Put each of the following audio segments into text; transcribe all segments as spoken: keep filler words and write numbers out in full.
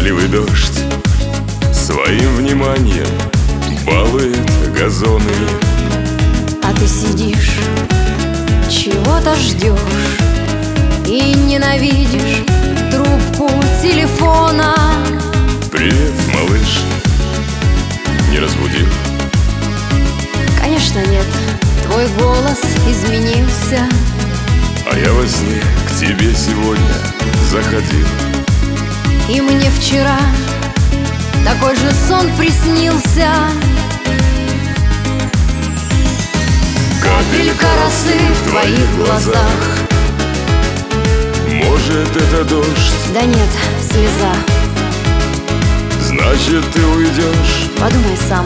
Дождливый дождь своим вниманием балует газоны. А ты сидишь, чего-то ждешь и ненавидишь трубку телефона. Привет, малыш, не разбудил? Конечно нет, твой голос изменился. А я во сне к тебе сегодня заходил. И мне вчера такой же сон приснился. Капелька росы в твоих глазах. Может, это дождь? Да нет, слеза. Значит, ты уйдешь? Подумай сам.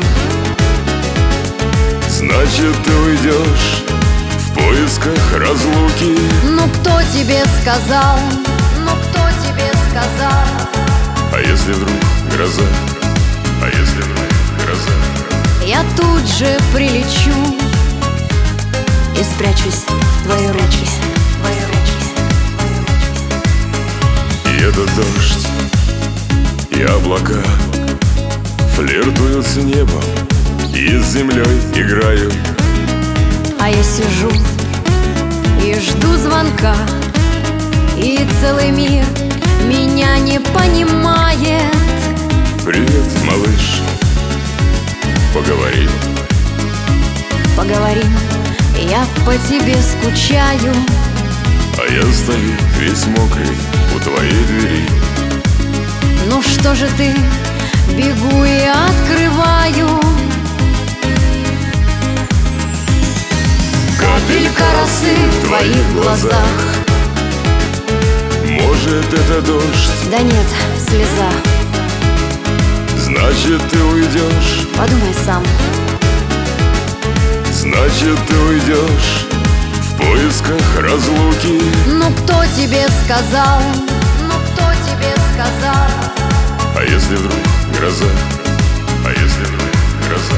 Значит, ты уйдешь в поисках разлуки. Ну кто тебе сказал? Ну кто тебе сказал? А если вдруг гроза? А если вдруг гроза? Я тут же прилечу и спрячусь в твои руки. И этот дождь, и облака флиртуют с небом и с землей играют. А я сижу и жду звонка, и целый мир меня не понимает. Привет, малыш, поговорим. Поговорим, я по тебе скучаю. А я стою весь мокрый у твоей двери. Ну что же ты, бегу и открываю. Капелька росы в твоих глазах. Может, это дождь? Да нет, слеза. Значит, ты уйдешь? Подумай сам. Значит, ты уйдешь в поисках разлуки. Ну кто тебе сказал? Ну кто тебе сказал? А если вдруг гроза?